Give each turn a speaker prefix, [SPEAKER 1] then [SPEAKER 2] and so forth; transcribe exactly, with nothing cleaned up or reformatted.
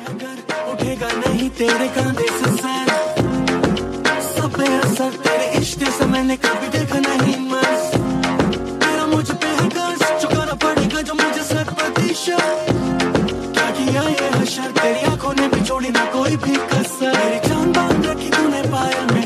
[SPEAKER 1] अगर उठेगा नहीं तेरे कांधे से सर, सब पे असर तेरे इश्क से मैंने कभी देखा नहीं मस, तेरा मुझ पे है कर्ज चुकाना पड़ेगा जो मुझे सर प्रतिशत, क्या किया ये हशर तेरी आंखों ने भी छोड़ी ना कोई भी कसर, मेरी जान बांध रखी तूने पायल में